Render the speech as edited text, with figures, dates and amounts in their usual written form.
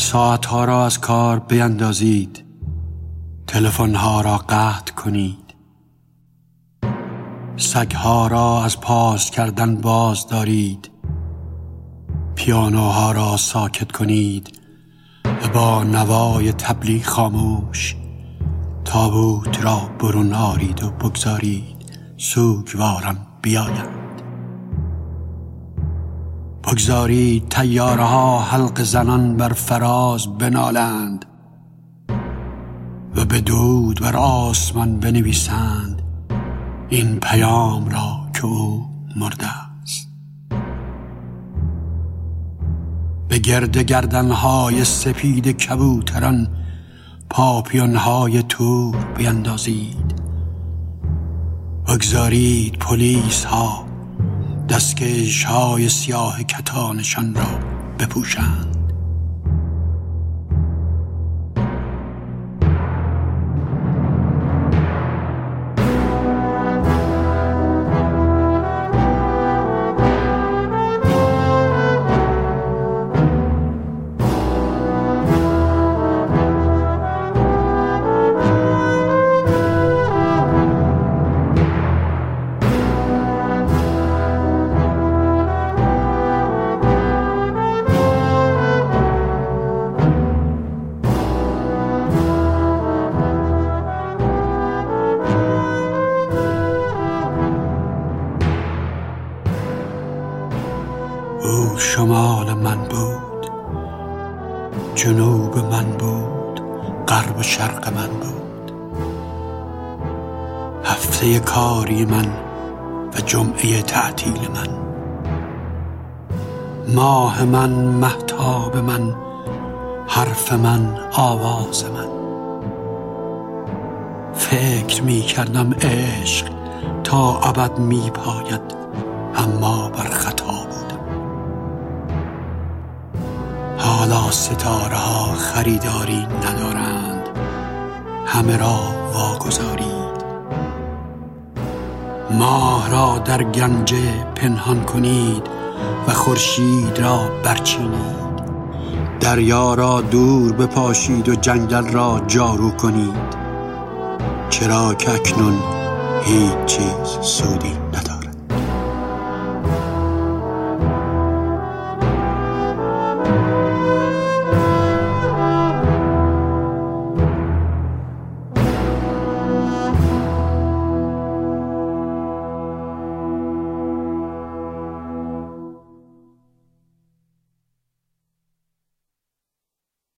ساعتها را از کار بیندازید، تلفن‌ها را قطع کنید، سگ‌ها را از پاس کردن باز دارید، پیانوها را ساکت کنید و با نوای تبلی خاموش تابوت را برون آرید و بگذارید سوگواران بیایند. بگذارید طیاره ها حلق زنان بر فراز بنالند و به دود بر آسمان بنویسند این پیام را که او مرده است. به گرد گردنهای سپید کبوتران پاپیونهای تور بیندازید. بگذارید پلیس ها دستکش های سیاه کتانشان را بپوشند. او شمال من بود، جنوب من بود، غرب و شرق من بود، هفته کاری من و جمعه تعطیل من، ماه من، مهتاب من، حرف من، آواز من. فکر می کردم عشق تا ابد می پاید، اما بر خطا بودم. حالا ستاره ها خریداری ندارند، همه را واگذارید. ماه را در گنجه پنهان کنید و خورشید را برچینید. دریا را دور بپاشید و جنگل را جارو کنید، چرا که اکنون هیچ چیز سودی ندارد.